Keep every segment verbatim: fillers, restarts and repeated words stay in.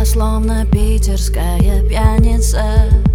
Я словно питерская пьяница.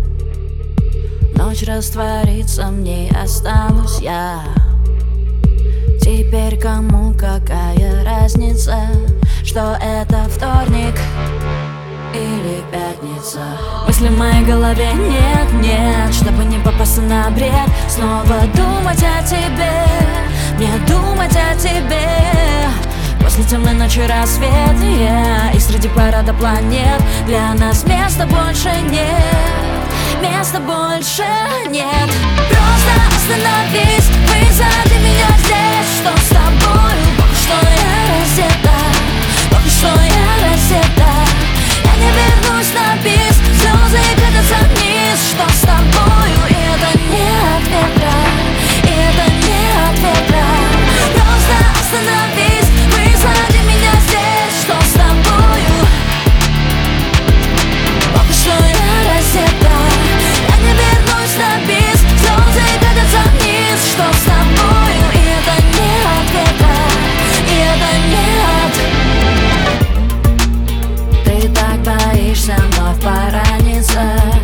Ночь растворится, в ней останусь я. Теперь кому какая разница, что это вторник или пятница? Мысли в моей голове нет, нет, чтобы не попасться на бред. Снова думать о тебе, мне думать о тебе. После темной ночи рассвет, yeah, и среди парада планет для нас места больше нет, места больше нет. Просто остановись, высади меня здесь. Что с тобою? Пока что я раздета, пока что я раздета. Я не вернусь на бис, слезы катятся вниз. Что с тобою? И это не от ветра, и это не от ветра. Просто остановись, высади меня здесь. Что с тобою? Пока что я раздета, я не вернусь на бис, слезы катятся вниз. Что с тобою? И это не от ветра, и это не от. Ты так боишься вновь пораниться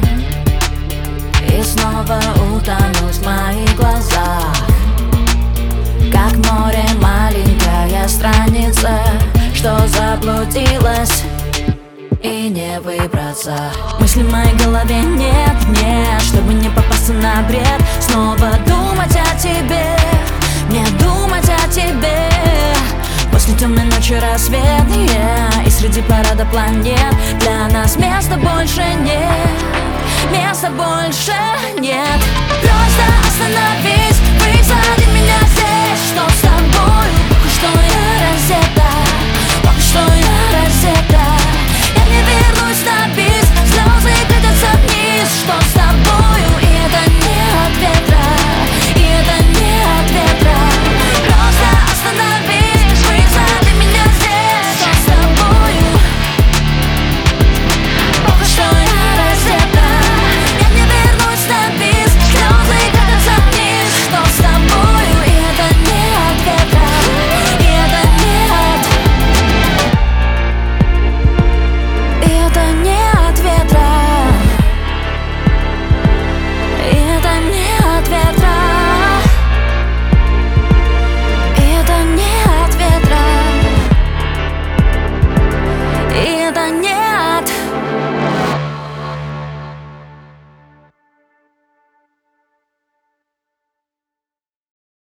и снова утонуть в моих глазах. Как море маленькая страница, что заблудилась и не выбраться. Мысли в моей голове нет, нет, чтобы не попасться на бред. Снова думать о тебе, мне думать о тебе. После темной ночи рассвет, yeah, и среди парада планет для нас места больше нет, места больше нет. Просто остановись, высади меня здесь. Что с тобою? Пока что я раздета,